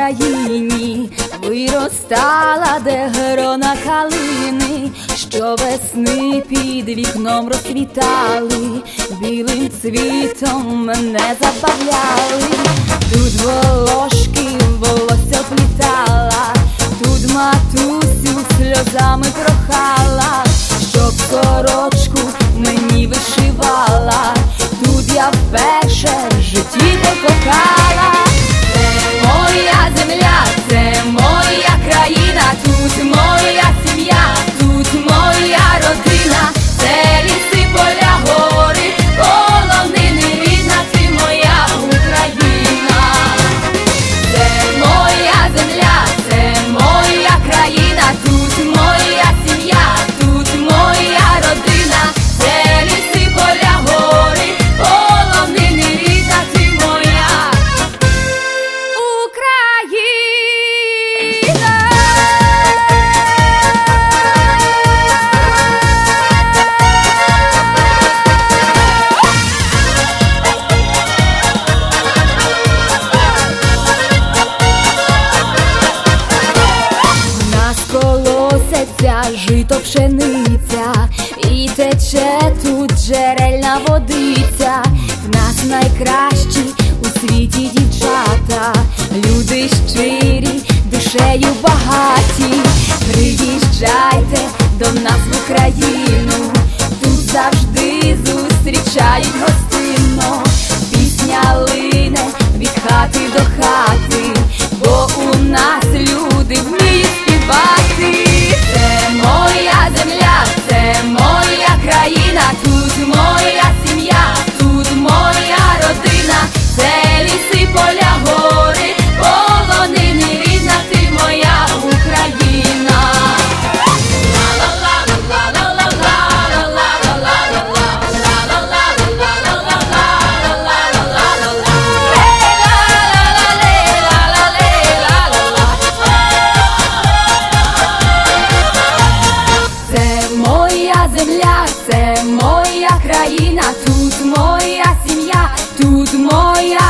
Україні виростала, де грона калини, що весни під вікном розцвітали, білим цвітом мене забавляли. Тут волошки волосся плітала, тут матусю сльозами прохала, щоб сорочку мені вишивала. Тут я вперше в житті покохала. Це моя земля, це моя країна, тут моя сім'я, тут моя родина, це ліси, поля, гори, полонини, рідна ти моя Україна. Це моя земля, це моя країна, тут моя сім'я, тут моя родина, це ліси, поля, гори, полонини, рідна ти моя Україна. В нас колоситься жито, пшениця, і тече тут джерельна водиця. В нас найкращі у світі дівчата, люди щирі, душею багаті. Приїжджайте до нас в Україну, тут завжди зустрічають гостинно. Пісня лине від хати до хати, бо у нас люди вміють співати. Це моя земля, це моя країна, тут моя сім'я, тут моя родина, це ліси, поля, гори, полонини, рідна ти моя Україна. Це моя земля, це моя країна, тут моя сім'я, тут моя